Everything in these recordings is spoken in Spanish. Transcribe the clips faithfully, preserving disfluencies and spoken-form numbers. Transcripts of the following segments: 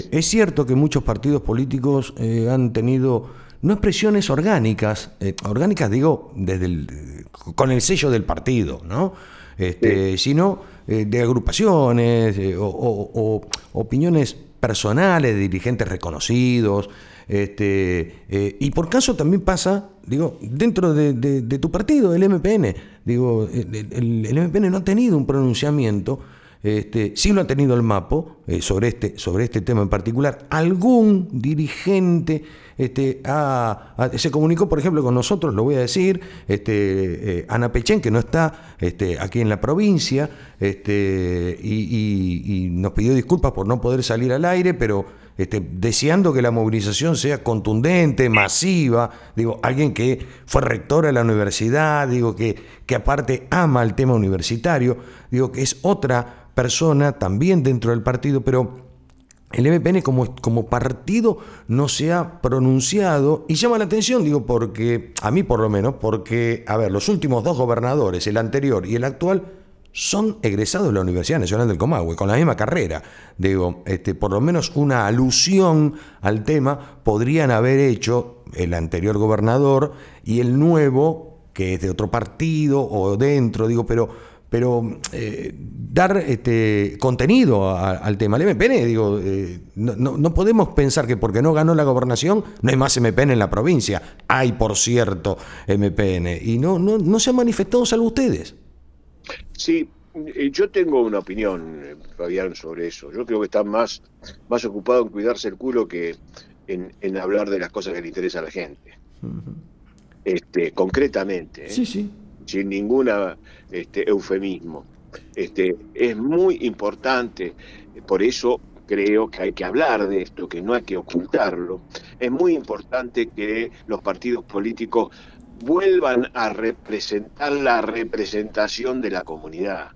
Eh, es cierto que muchos partidos políticos eh, han tenido no expresiones orgánicas, eh, orgánicas digo desde el, con el sello del partido, ¿no? Este, Sí. sino eh, de agrupaciones eh, o, o, o opiniones personales de dirigentes reconocidos. Este, eh, y por caso también pasa, digo, dentro de, de, de tu partido, el M P N, digo, el, el, el M P N no ha tenido un pronunciamiento. Este, sí lo ha tenido el MAPO eh, sobre, este, sobre este tema en particular. Algún dirigente este, ha, ha, se comunicó, por ejemplo, con nosotros, lo voy a decir, este, eh, Ana Pechén, que no está este, aquí en la provincia, este, y, y, y nos pidió disculpas por no poder salir al aire, pero este, deseando que la movilización sea contundente, masiva. Digo, alguien que fue rectora de la universidad, digo, que, que aparte ama el tema universitario, digo, que es otra persona también dentro del partido, pero el M P N como, como partido no se ha pronunciado y llama la atención, digo, porque, a mí por lo menos, porque, a ver, los últimos dos gobernadores, el anterior y el actual, son egresados de la Universidad Nacional del Comahue, con la misma carrera. Digo, este, por lo menos una alusión al tema podrían haber hecho el anterior gobernador y el nuevo, que es de otro partido o dentro, digo, pero... pero eh, dar este contenido a, al tema. El M P N, digo, eh, no, no, no podemos pensar que porque no ganó la gobernación no hay más M P N en la provincia. Hay, por cierto, M P N. Y no, no, no se han manifestado salvo ustedes. Sí, yo tengo una opinión, Fabián, sobre eso. Yo creo que están más, más ocupados en cuidarse el culo que en, en hablar de las cosas que le interesan a la gente. Uh-huh. Este, concretamente, ¿eh? Sí, sí. Sin ninguna este, eufemismo. Este, es muy importante, por eso creo que hay que hablar de esto, que no hay que ocultarlo. Es muy importante que los partidos políticos vuelvan a representar la representación de la comunidad.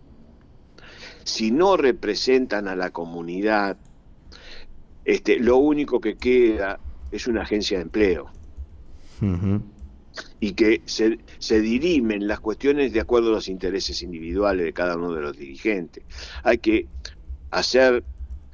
Si no representan a la comunidad, este, lo único que queda es una agencia de empleo. Uh-huh. Y que se, se dirimen las cuestiones de acuerdo a los intereses individuales de cada uno de los dirigentes. Hay que hacer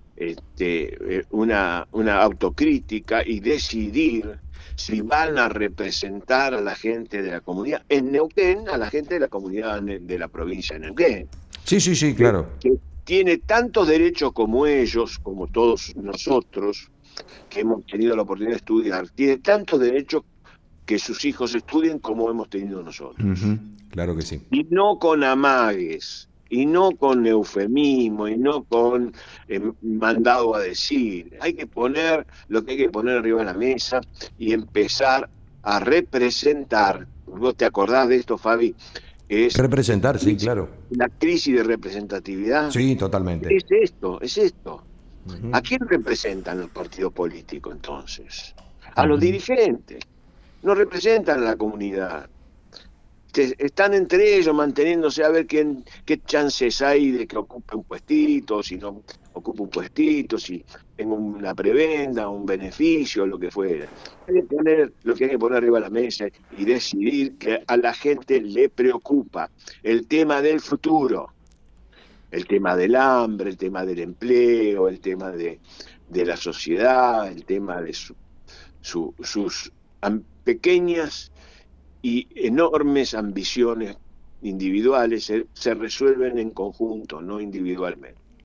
este, una, una autocrítica y decidir si van a representar a la gente de la comunidad en Neuquén, a la gente de la comunidad de la provincia de Neuquén. Sí, sí, sí, claro. Que, que tiene tantos derechos como ellos, como todos nosotros, que hemos tenido la oportunidad de estudiar, tiene tantos derechos que sus hijos estudien como hemos tenido nosotros. Uh-huh. Claro que sí. Y no con amagues, y no con eufemismo, y no con eh, mandado a decir. Hay que poner lo que hay que poner arriba de la mesa y empezar a representar. ¿Vos te acordás de esto, Fabi? Es representar, crisis, sí, claro. La crisis de representatividad. Sí, totalmente. Es esto, es esto. Uh-huh. ¿A quién representan los partidos políticos entonces? A uh-huh. los dirigentes. No representan a la comunidad. Están entre ellos manteniéndose a ver quién, qué chances hay de que ocupe un puestito, si no ocupe un puestito, si tengo una prebenda, un beneficio, lo que fuera. Hay que poner lo que hay que poner arriba de la mesa y decidir que a la gente le preocupa el tema del futuro, el tema del hambre, el tema del empleo, el tema de, de la sociedad, el tema de su, su, sus pequeñas y enormes ambiciones individuales se, se resuelven en conjunto, no individualmente.